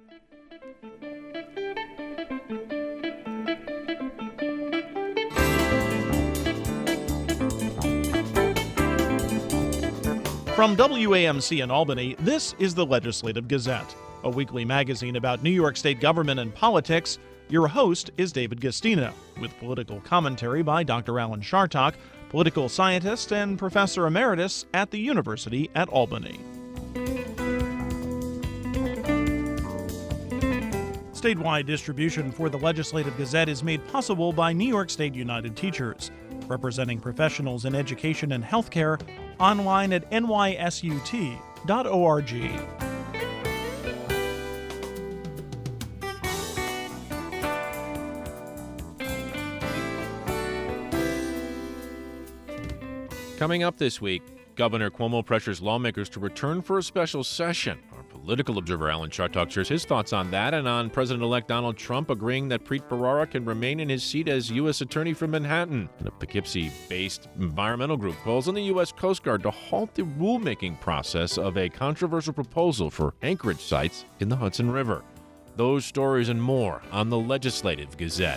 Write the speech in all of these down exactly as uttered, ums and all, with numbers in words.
From W A M C in Albany, this is the Legislative Gazette, a weekly magazine about New York State government and politics. Your host is David Gastino, with political commentary by Doctor Alan Chartock, political scientist and professor emeritus at the University at Albany. Statewide distribution for the Legislative Gazette is made possible by New York State United Teachers, representing professionals in education and healthcare, online at N Y S U T dot org. Coming up this week, Governor Cuomo pressures lawmakers to return for a special session. Our political observer Alan Chartock shares his thoughts on that and on President-elect Donald Trump agreeing that Preet Bharara can remain in his seat as U S Attorney for Manhattan. And a Poughkeepsie-based environmental group calls on the U S Coast Guard to halt the rulemaking process of a controversial proposal for anchorage sites in the Hudson River. Those stories and more on the Legislative Gazette.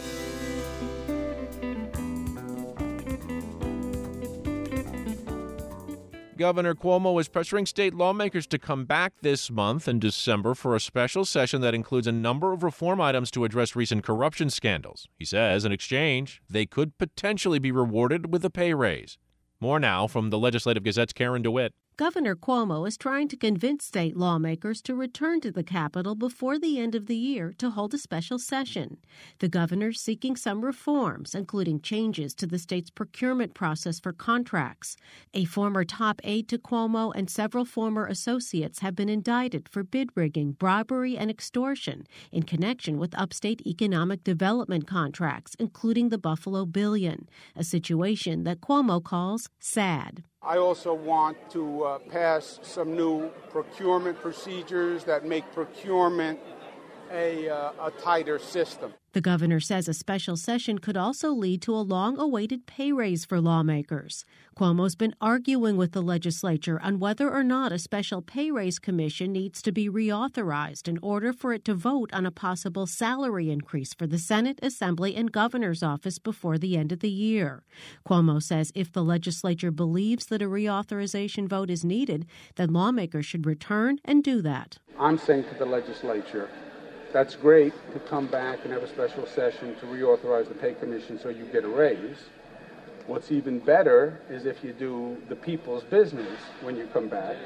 Governor Cuomo is pressuring state lawmakers to come back this month in December for a special session that includes a number of reform items to address recent corruption scandals. He says, in exchange, they could potentially be rewarded with a pay raise. More now from the Legislative Gazette's Karen DeWitt. Governor Cuomo is trying to convince state lawmakers to return to the Capitol before the end of the year to hold a special session. The governor's seeking some reforms, including changes to the state's procurement process for contracts. A former top aide to Cuomo and several former associates have been indicted for bid rigging, bribery, and extortion in connection with upstate economic development contracts, including the Buffalo Billion, a situation that Cuomo calls sad. I also want to uh, pass some new procurement procedures that make procurement a, uh, a tighter system. The governor says a special session could also lead to a long-awaited pay raise for lawmakers. Cuomo's been arguing with the legislature on whether or not a special pay raise commission needs to be reauthorized in order for it to vote on a possible salary increase for the Senate, Assembly, and governor's office before the end of the year. Cuomo says if the legislature believes that a reauthorization vote is needed, then lawmakers should return and do that. I'm saying to the legislature, that's great to come back and have a special session to reauthorize the pay commission so you get a raise. What's even better is if you do the people's business when you come back,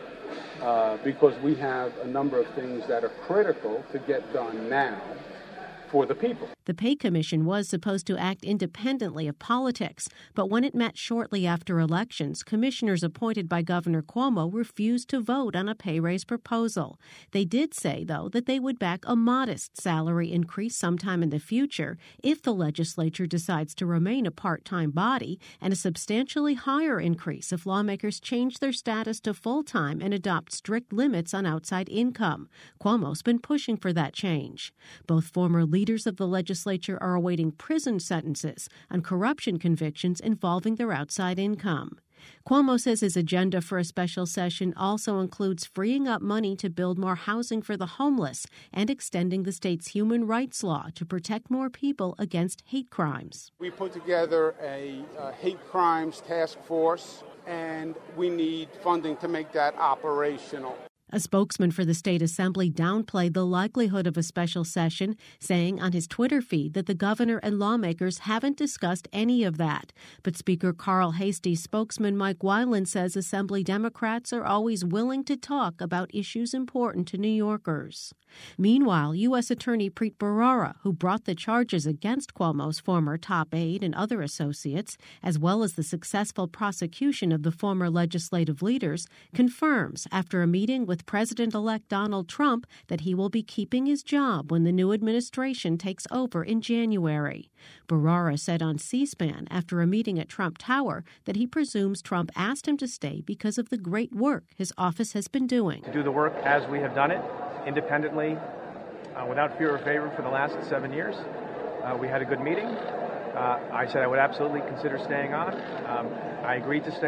uh, because we have a number of things that are critical to get done now for the people. The Pay Commission was supposed to act independently of politics, but when it met shortly after elections, commissioners appointed by Governor Cuomo refused to vote on a pay raise proposal. They did say, though, that they would back a modest salary increase sometime in the future if the legislature decides to remain a part-time body, and a substantially higher increase if lawmakers change their status to full-time and adopt strict limits on outside income. Cuomo's been pushing for that change. Both former leaders of the legislature legislature are awaiting prison sentences on corruption convictions involving their outside income. Cuomo says his agenda for a special session also includes freeing up money to build more housing for the homeless and extending the state's human rights law to protect more people against hate crimes. We put together a, a hate crimes task force, and we need funding to make that operational. A spokesman for the state assembly downplayed the likelihood of a special session, saying on his Twitter feed that the governor and lawmakers haven't discussed any of that. But Speaker Carl Heastie's spokesman Mike Weiland says Assembly Democrats are always willing to talk about issues important to New Yorkers. Meanwhile, U S Attorney Preet Bharara, who brought the charges against Cuomo's former top aide and other associates, as well as the successful prosecution of the former legislative leaders, confirms after a meeting with President-elect Donald Trump that he will be keeping his job when the new administration takes over in January. Bharara said on C-SPAN after a meeting at Trump Tower that he presumes Trump asked him to stay because of the great work his office has been doing. To do the work as we have done it, independently, uh, without fear or favor for the last seven years. Uh, we had a good meeting. Uh, I said I would absolutely consider staying on. Um, I agreed to stay on.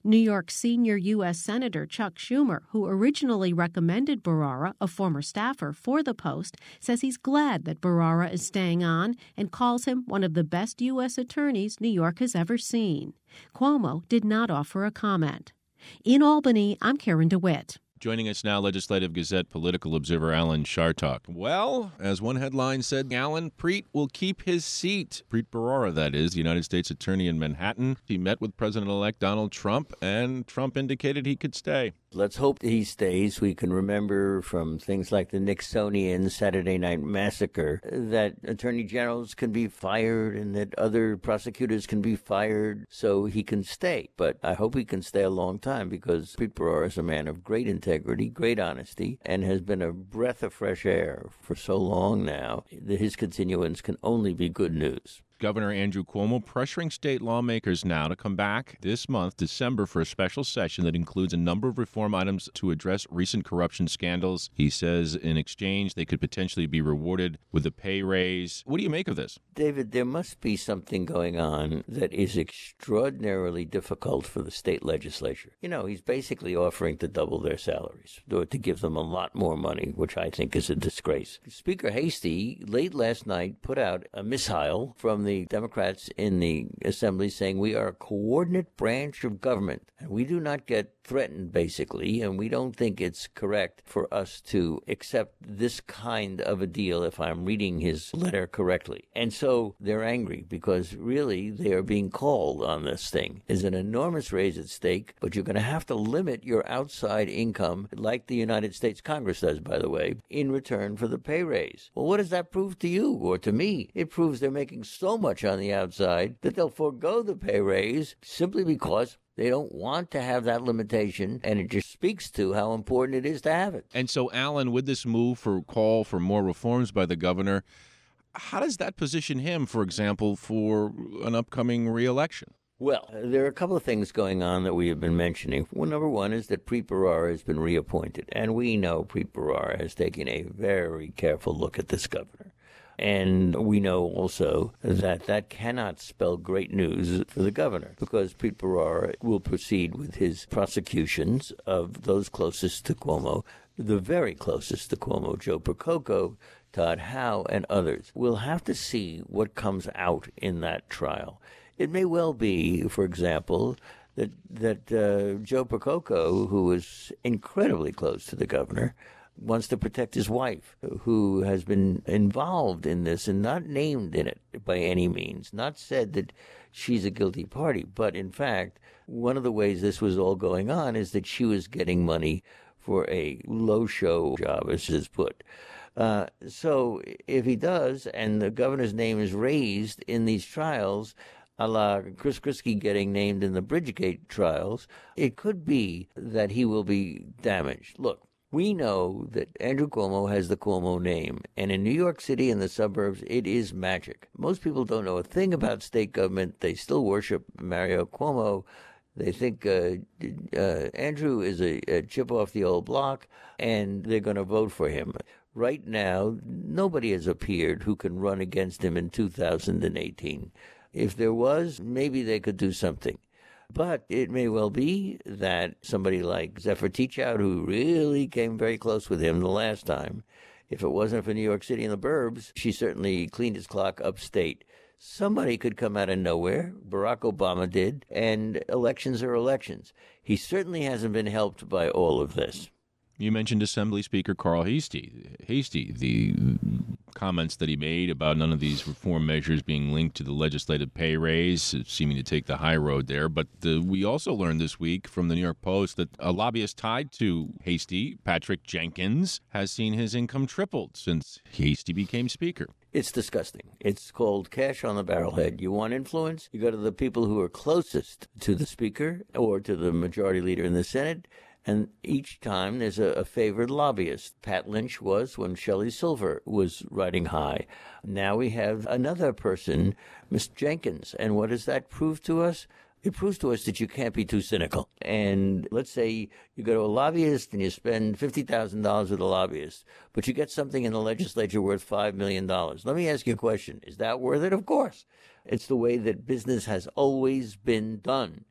New York senior U S Senator Chuck Schumer, who originally recommended Bharara, a former staffer, for the post, says he's glad that Bharara is staying on and calls him one of the best U S attorneys New York has ever seen. Cuomo did not offer a comment. In Albany, I'm Karen DeWitt. Joining us now, Legislative Gazette political observer Alan Chartock. Well, as one headline said, Alan, Preet will keep his seat. Preet Bharara, that is, the United States Attorney in Manhattan. He met with President-elect Donald Trump, and Trump indicated he could stay. Let's hope that he stays. We can remember from things like the Nixonian Saturday Night Massacre that attorney generals can be fired and that other prosecutors can be fired, so he can stay. But I hope he can stay a long time because Preet Bharara is a man of great integrity, great honesty, and has been a breath of fresh air for so long now that his continuance can only be good news. Governor Andrew Cuomo pressuring state lawmakers now to come back this month, December, for a special session that includes a number of reform items to address recent corruption scandals. He says in exchange they could potentially be rewarded with a pay raise. What do you make of this? David, there must be something going on that is extraordinarily difficult for the state legislature. You know, he's basically offering to double their salaries, or to give them a lot more money, which I think is a disgrace. Speaker Hastie, late last night, put out a missile from the Democrats in the Assembly saying we are a coordinate branch of government and we do not get threatened, basically, and we don't think it's correct for us to accept this kind of a deal, if I'm reading his letter correctly. And so they're angry because really they are being called on this thing. There's an enormous raise at stake, but you're going to have to limit your outside income, like the United States Congress does, by the way, in return for the pay raise. Well, what does that prove to you or to me? It proves they're making so much on the outside that they'll forego the pay raise simply because they don't want to have that limitation, and it just speaks to how important it is to have it. And so, Alan, with this move for call for more reforms by the governor, how does that position him, for example, for an upcoming re-election? Well, there are a couple of things going on that we have been mentioning. Well, number one is that Preet Bharara has been reappointed, and we know Preet Bharara has taken a very careful look at this governor. And we know also that that cannot spell great news for the governor because Preet Bharara will proceed with his prosecutions of those closest to Cuomo, the very closest to Cuomo, Joe Percoco, Todd Howe, and others. We'll have to see what comes out in that trial. It may well be, for example, that, that uh, Joe Percoco, who is incredibly close to the governor, wants to protect his wife, who has been involved in this and not named in it by any means, not said that she's a guilty party. But in fact, one of the ways this was all going on is that she was getting money for a low-show job, as is put. Uh, so if he does, and the governor's name is raised in these trials, a la Chris Christie getting named in the Bridgegate trials, it could be that he will be damaged. Look, we know that Andrew Cuomo has the Cuomo name, and in New York City and the suburbs, it is magic. Most people don't know a thing about state government. They still worship Mario Cuomo. They think uh, uh, Andrew is a, a chip off the old block, and they're going to vote for him. Right now, nobody has appeared who can run against him in two thousand eighteen. If there was, maybe they could do something. But it may well be that somebody like Zephyr Teachout, who really came very close with him the last time, if it wasn't for New York City and the burbs, she certainly cleaned his clock upstate. Somebody could come out of nowhere. Barack Obama did, and elections are elections. He certainly hasn't been helped by all of this. You mentioned Assembly Speaker Carl Hastie. Hastie, the comments that he made about none of these reform measures being linked to the legislative pay raise, seeming to take the high road there. But the, we also learned this week from the New York Post that a lobbyist tied to Hastie, Patrick Jenkins, has seen his income tripled since Hastie became Speaker. It's disgusting. It's called cash on the barrelhead. You want influence? You go to the people who are closest to the Speaker or to the Majority Leader in the Senate. And each time there's a, a favored lobbyist. Pat Lynch was when Shelley Silver was riding high. Now we have another person, Miss Jenkins. And what does that prove to us? It proves to us that you can't be too cynical. And let's say you go to a lobbyist and you spend fifty thousand dollars with a lobbyist, but you get something in the legislature worth five million dollars. Let me ask you a question. Is that worth it? Of course. It's the way that business has always been done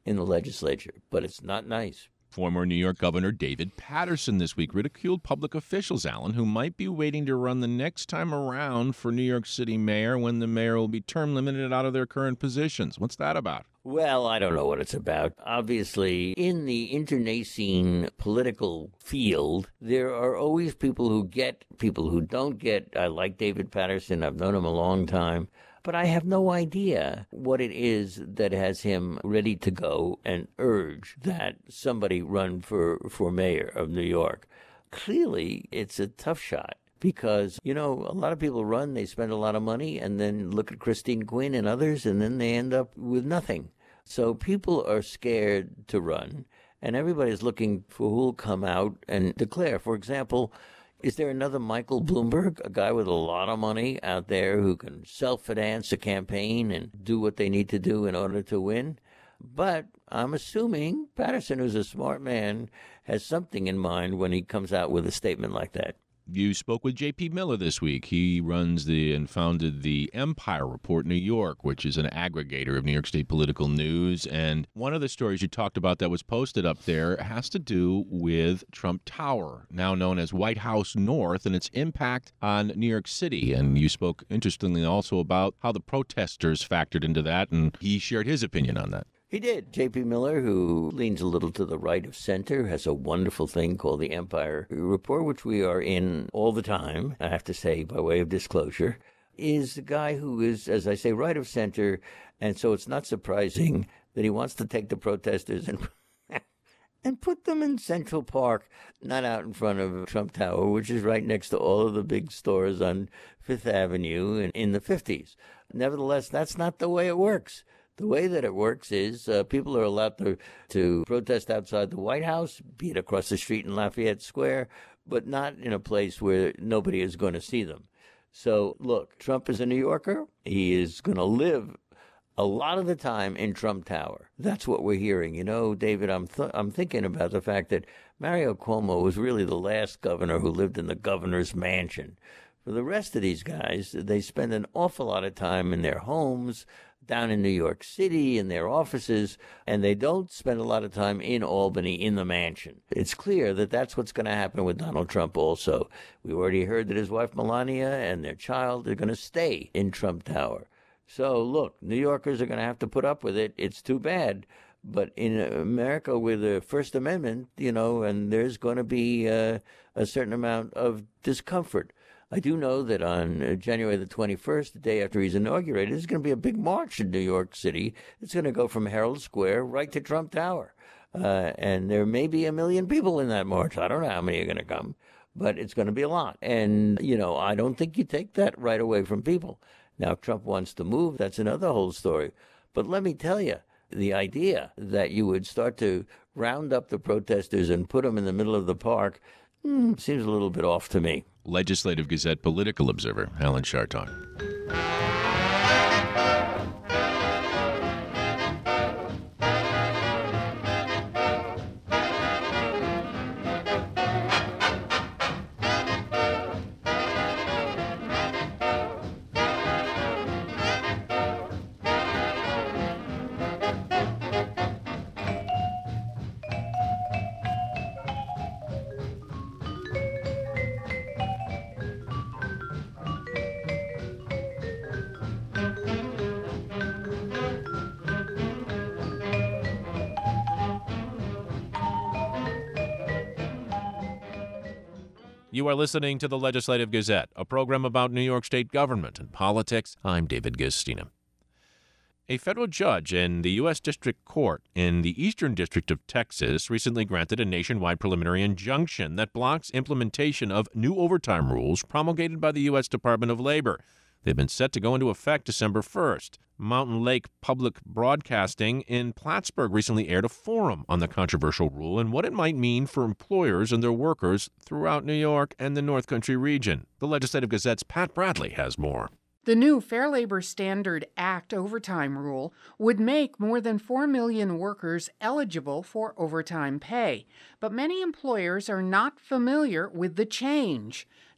in the legislature, but it's not nice. Former New York Governor David Paterson this week ridiculed public officials, Alan, who might be waiting to run the next time around for New York City mayor when the mayor will be term limited out of their current positions. What's that about? Well, I don't know what it's about. Obviously, in the internecine political field, there are always people who get, people who don't get. I like David Paterson. I've known him a long time. But I have no idea what it is that has him ready to go and urge that somebody run for, for mayor of New York. Clearly, it's a tough shot because, you know, a lot of people run, they spend a lot of money, and then look at Christine Quinn and others, and then they end up with nothing. So people are scared to run, and everybody's looking for who'll come out and declare. For example, is there another Michael Bloomberg, a guy with a lot of money out there who can self-finance a campaign and do what they need to do in order to win? But I'm assuming Paterson, who's a smart man, has something in mind when he comes out with a statement like that. You spoke with J P Miller this week. He runs the and founded the Empire Report New York, which is an aggregator of New York State political news. And one of the stories you talked about that was posted up there has to do with Trump Tower, now known as White House North, and its impact on New York City. And you spoke, interestingly, also about how the protesters factored into that, and he shared his opinion on that. He did. J P Miller, who leans a little to the right of center, has a wonderful thing called the Empire Report, which we are in all the time, I have to say, by way of disclosure, is a guy who is, as I say, right of center, and so it's not surprising that he wants to take the protesters and and put them in Central Park, not out in front of Trump Tower, which is right next to all of the big stores on Fifth Avenue in, in the fifties. Nevertheless, that's not the way it works. The way that it works is uh, people are allowed to, to protest outside the White House, be it across the street in Lafayette Square, but not in a place where nobody is going to see them. So, look, Trump is a New Yorker. He is going to live a lot of the time in Trump Tower. That's what we're hearing. You know, David, I'm th- I'm thinking about the fact that Mario Cuomo was really the last governor who lived in the governor's mansion. For the rest of these guys, they spend an awful lot of time in their homes, down in New York City, in their offices, and they don't spend a lot of time in Albany, in the mansion. It's clear that that's what's going to happen with Donald Trump also. We already heard that his wife Melania and their child are going to stay in Trump Tower. So, look, New Yorkers are going to have to put up with it. It's too bad. But in America with the First Amendment, you know, and there's going to be uh, a certain amount of discomfort. I do know that on January the twenty-first, the day after he's inaugurated, there's going to be a big march in New York City. It's going to go from Herald Square right to Trump Tower. Uh, and there may be a million people in that march. I don't know how many are going to come, but it's going to be a lot. And, you know, I don't think you take that right away from people. Now, if Trump wants to move, that's another whole story. But let me tell you, the idea that you would start to round up the protesters and put them in the middle of the park hmm, seems a little bit off to me. Legislative Gazette political observer Alan Chartock. You are listening to the Legislative Gazette, a program about New York State government and politics. I'm David Gastina. A federal judge in the U S District Court in the Eastern District of Texas recently granted a nationwide preliminary injunction that blocks implementation of new overtime rules promulgated by the U S Department of Labor. They've been set to go into effect December first. Mountain Lake Public Broadcasting in Plattsburgh recently aired a forum on the controversial rule and what it might mean for employers and their workers throughout New York and the North Country region. The Legislative Gazette's Pat Bradley has more. The new Fair Labor Standard Act overtime rule would make more than four million workers eligible for overtime pay, but many employers are not familiar with the change.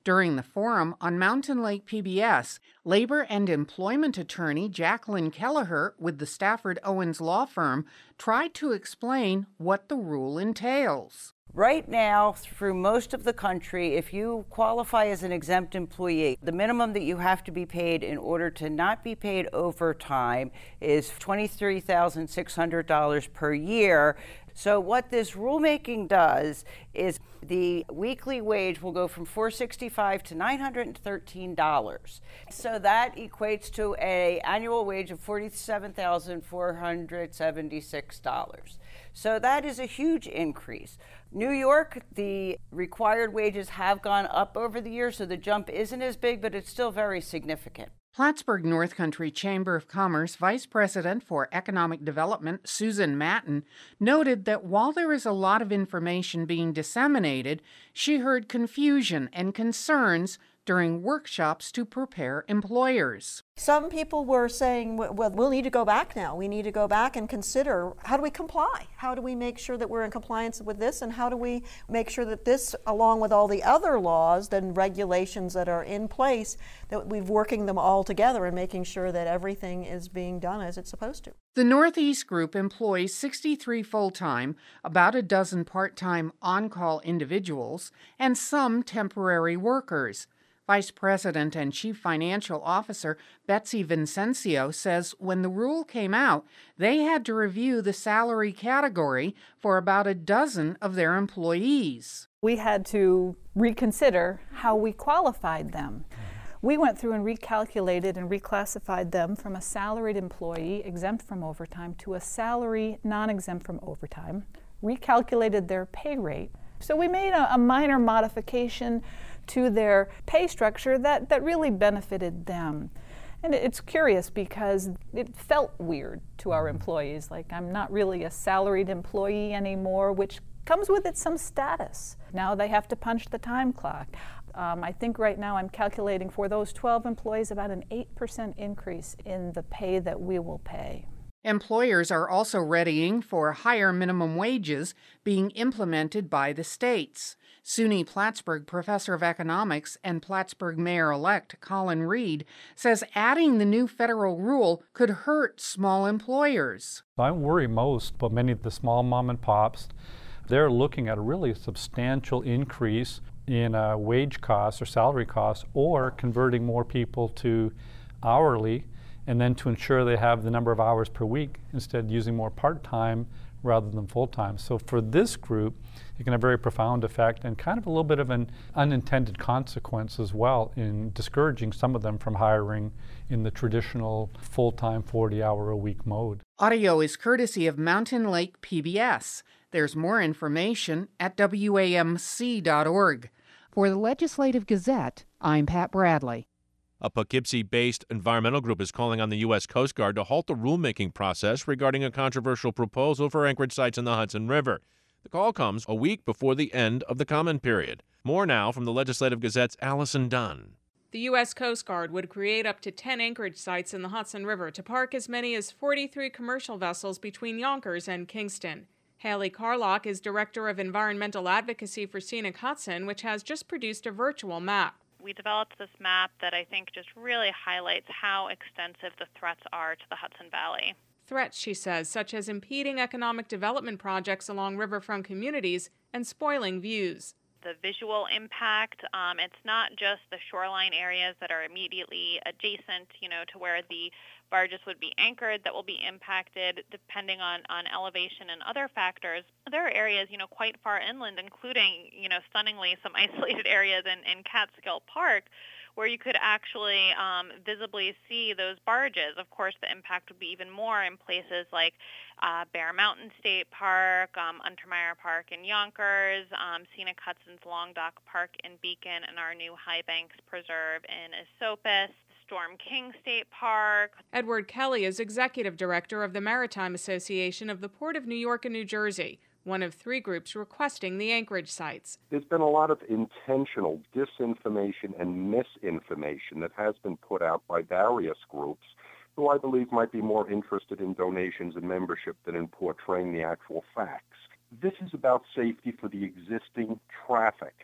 During the forum on Mountain Lake P B S, labor and employment attorney Jacqueline Kelleher with the Stafford Owens law firm tried to explain what the rule entails. Right now, through most of the country, if you qualify as an exempt employee, the minimum that you have to be paid in order to not be paid overtime is twenty-three thousand six hundred dollars per year. So what this rulemaking does is the weekly wage will go from four hundred sixty-five dollars to nine hundred thirteen dollars. So that equates to an annual wage of forty-seven thousand four hundred seventy-six dollars. So that is a huge increase. New York, the required wages have gone up over the years, so the jump isn't as big, but it's still very significant. Plattsburgh North Country Chamber of Commerce Vice President for Economic Development Susan Matten noted that while there is a lot of information being disseminated, she heard confusion and concerns during workshops to prepare employers. Some people were saying, well, we'll need to go back now. We need to go back and consider, how do we comply? How do we make sure that we're in compliance with this? And how do we make sure that this, along with all the other laws and regulations that are in place, that we're working them all together and making sure that everything is being done as it's supposed to? The Northeast Group employs sixty-three full-time, about a dozen part-time on-call individuals, and some temporary workers. Vice President and Chief Financial Officer Betsy Vincencio says when the rule came out, they had to review the salary category for about a dozen of their employees. We had to reconsider how we qualified them. We went through and recalculated and reclassified them from a salaried employee exempt from overtime to a salary non-exempt from overtime, recalculated their pay rate. So we made a, a minor modification to their pay structure that, that really benefited them. And it's curious because it felt weird to our employees, like I'm not really a salaried employee anymore, which comes with it some status. Now they have to punch the time clock. Um, I think right now I'm calculating for those twelve employees about an eight percent increase in the pay that we will pay. Employers are also readying for higher minimum wages being implemented by the states. SUNY Plattsburgh professor of economics and Plattsburgh mayor-elect Colin Reed says adding the new federal rule could hurt small employers. I worry most about many of the small mom and pops. They're looking at a really substantial increase in uh, wage costs or salary costs, or converting more people to hourly, and then to ensure they have the number of hours per week, instead using more part-time rather than full-time. So for this group, it can have a very profound effect and kind of a little bit of an unintended consequence as well in discouraging some of them from hiring in the traditional full-time forty-hour-a-week mode. Audio is courtesy of Mountain Lake P B S. There's more information at W A M C dot org. For the Legislative Gazette, I'm Pat Bradley. A Poughkeepsie-based environmental group is calling on the U S Coast Guard to halt the rulemaking process regarding a controversial proposal for anchorage sites in the Hudson River. The call comes a week before the end of the comment period. More now from the Legislative Gazette's Allison Dunn. The U S Coast Guard would create up to ten anchorage sites in the Hudson River to park as many as forty-three commercial vessels between Yonkers and Kingston. Haley Carlock is Director of Environmental Advocacy for Scenic Hudson, which has just produced a virtual map. We developed this map that I think just really highlights how extensive the threats are to the Hudson Valley. Threats, she says, such as impeding economic development projects along riverfront communities and spoiling views. The visual impact, um, it's not just the shoreline areas that are immediately adjacent, you know, to where the barges would be anchored that will be impacted depending on, on elevation and other factors. There are areas, you know, quite far inland, including, you know, stunningly some isolated areas in, in Catskill Park, where you could actually um, visibly see those barges. Of course, the impact would be even more in places like uh, Bear Mountain State Park, um, Untermeyer Park in Yonkers, um, Scenic Hudson's Long Dock Park in Beacon, and our new High Banks Preserve in Esopus, Storm King State Park. Edward Kelly is Executive Director of the Maritime Association of the Port of New York and New Jersey, one of three groups requesting the anchorage sites. There's been a lot of intentional disinformation and misinformation that has been put out by various groups who I believe might be more interested in donations and membership than in portraying the actual facts. This is about safety for the existing traffic.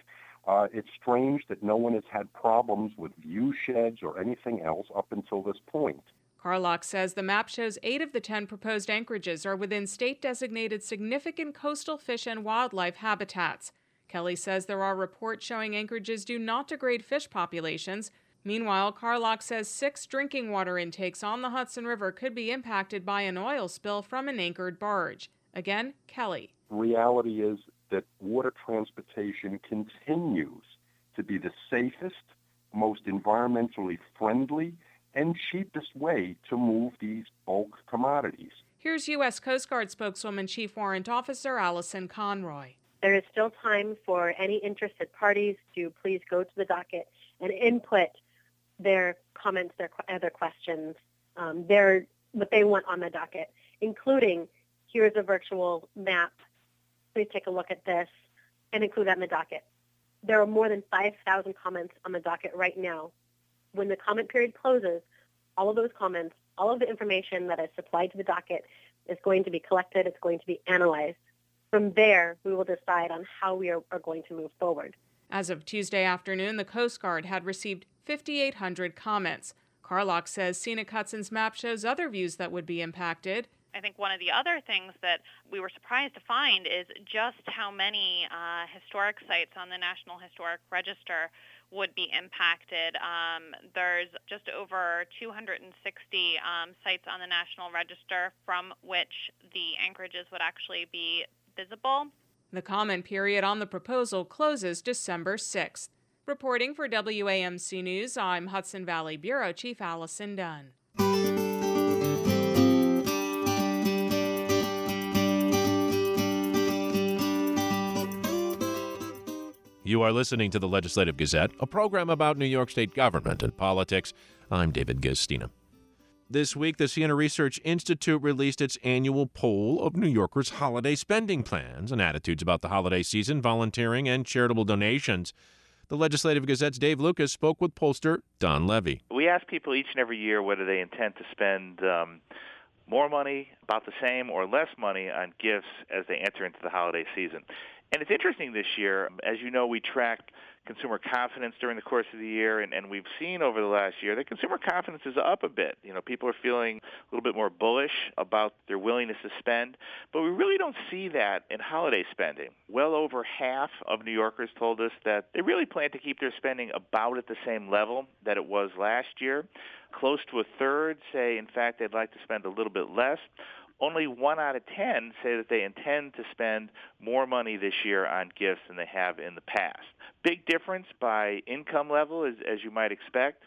Uh, it's strange that no one has had problems with view sheds or anything else up until this point. Carlock says the map shows eight of the ten proposed anchorages are within state-designated significant coastal fish and wildlife habitats. Kelly says there are reports showing anchorages do not degrade fish populations. Meanwhile, Carlock says six drinking water intakes on the Hudson River could be impacted by an oil spill from an anchored barge. Again, Kelly. The reality is that water transportation continues to be the safest, most environmentally friendly, and cheapest way to move these bulk commodities. Here's U S Coast Guard spokeswoman Chief Warrant Officer Allison Conroy. There is still time for any interested parties to please go to the docket and input their comments, their other questions, um, their what they want on the docket, including here's a virtual map. Please take a look at this and include that in the docket. There are more than five thousand comments on the docket right now. When the comment period closes, all of those comments, all of the information that is supplied to the docket is going to be collected. It's going to be analyzed. From there, we will decide on how we are, are going to move forward. As of Tuesday afternoon, the Coast Guard had received fifty-eight hundred comments. Carlock says Scenic Hudson's map shows other views that would be impacted. I think one of the other things that we were surprised to find is just how many uh, historic sites on the National Historic Register would be impacted. Um, there's just over two hundred sixty um, sites on the National Register from which the anchorages would actually be visible. The comment period on the proposal closes December sixth. Reporting for W A M C News, I'm Hudson Valley Bureau Chief Allison Dunn. You are listening to the Legislative Gazette, a program about New York State government and politics. I'm David Gastina. This week, the Siena Research Institute released its annual poll of New Yorkers' holiday spending plans and attitudes about the holiday season, volunteering, and charitable donations. The Legislative Gazette's Dave Lucas spoke with pollster Don Levy. We ask people each and every year whether they intend to spend um, more money, about the same, or less money on gifts as they enter into the holiday season. And it's interesting this year. As you know, we track consumer confidence during the course of the year, and, and we've seen over the last year that consumer confidence is up a bit. You know, people are feeling a little bit more bullish about their willingness to spend, but we really don't see that in holiday spending. Well over half of New Yorkers told us that they really plan to keep their spending about at the same level that it was last year. Close to a third say, in fact, they'd like to spend a little bit less. Only one out of ten say that they intend to spend more money this year on gifts than they have in the past. Big difference by income level, as, as you might expect.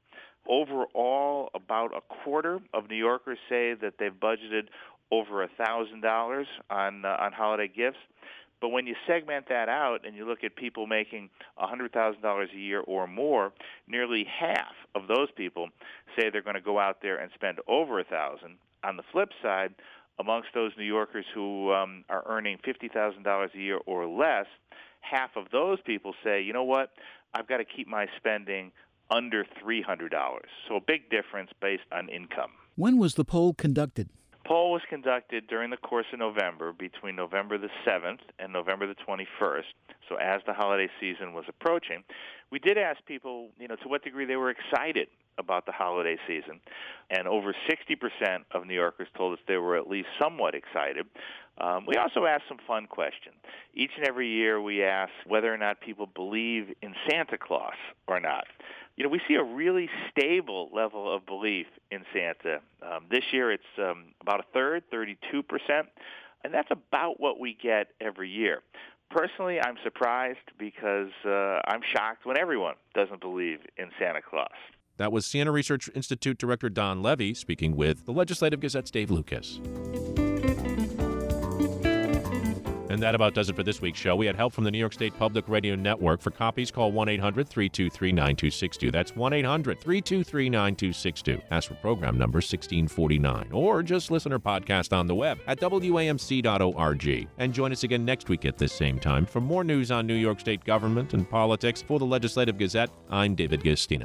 Overall, about a quarter of New Yorkers say that they've budgeted over one thousand dollars on uh, on holiday gifts. But when you segment that out and you look at people making one hundred thousand dollars a year or more, nearly half of those people say they're going to go out there and spend over one thousand dollars. On the flip side, amongst those New Yorkers who um, are earning fifty thousand dollars a year or less, half of those people say, you know what, I've got to keep my spending under three hundred dollars. So a big difference based on income. When was the poll conducted? Poll was conducted during the course of November, between November the seventh and November the twenty-first. So as the holiday season was approaching, we did ask people, you know, to what degree they were excited about the holiday season. And over sixty percent of New Yorkers told us they were at least somewhat excited. Um, we also asked some fun questions. Each and every year we ask whether or not people believe in Santa Claus or not. You know, we see a really stable level of belief in Santa. Um, this year it's um, about a third, thirty-two percent, and that's about what we get every year. Personally, I'm surprised because uh, I'm shocked when everyone doesn't believe in Santa Claus. That was Siena Research Institute Director Don Levy speaking with the Legislative Gazette's Dave Lucas. And that about does it for this week's show. We had help from the New York State Public Radio Network. For copies, call one eight hundred three two three nine two six two. That's one eight hundred three two three nine two six two. Ask for program number sixteen forty-nine. Or just listen or podcast on the web at W A M C dot org. And join us again next week at this same time for more news on New York State government and politics. For the Legislative Gazette, I'm David Gastina.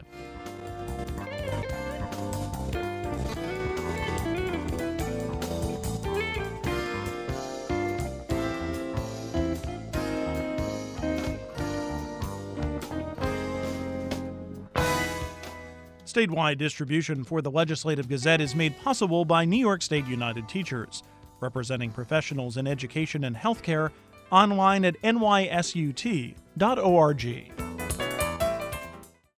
Statewide distribution for the Legislative Gazette is made possible by New York State United Teachers, representing professionals in education and healthcare, online at N Y S U T dot org.